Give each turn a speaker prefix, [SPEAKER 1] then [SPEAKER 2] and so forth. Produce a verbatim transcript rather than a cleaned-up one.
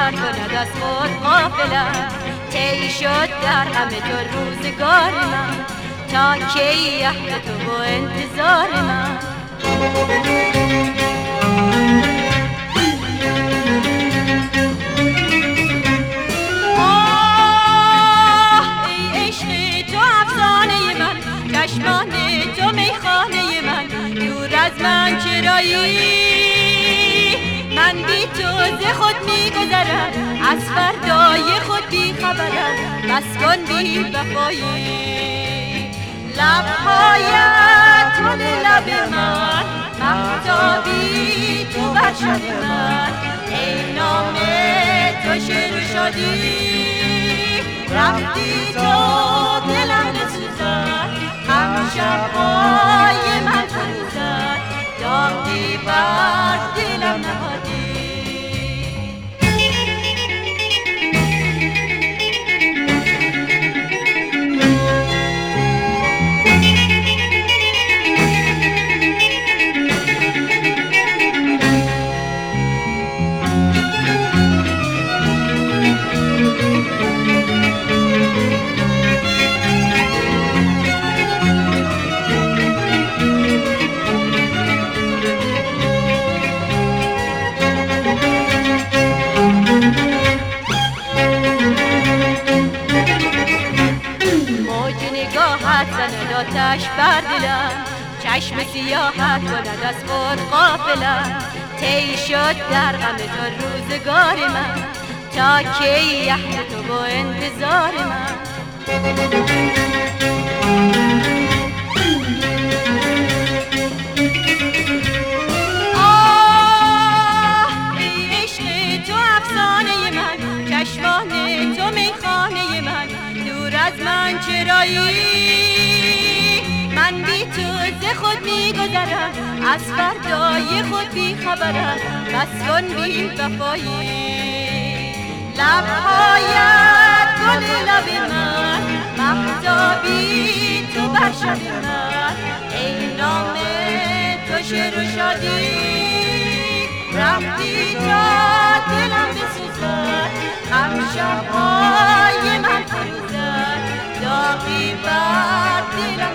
[SPEAKER 1] سفر کند از خود غافلم، طی شد در غم تو روزگار من، تا کی عهد تو و انتظار من. آه ای عشق تو افسانه من، چشمان تو میخانه من، دور از من چرایی؟ من بی تو ز خود میگذرم، از فردای خود بی خبرم، بس کن بی وفایی. لبهایت گل لب من، مهتابی تو بر شب من، ای نام تو شعر و شادی، رفتی تو دلم بسوزد، هم شبهای من فروزد، داغی بر دلم نهادی. زند آتش بر دلم، چشم سیاحت کند از خود غافلم، طی شد در غم تو روزگار من، تا کی عهد تو و انتظار من. آه ای عشق تو افسانه من، چشمان تو میخانه من، دور از من چرایی؟ من بی تو ز خود میگذرم، از فردای خود بی خبرم، بس کن بی وفایی. لبهایت گل لب من، مهتابی تو بر شب من، ای نام تو شعر و شادی، رفتی تا دلم بسوزد، هم شبهای من فروزد، داغی بر دلم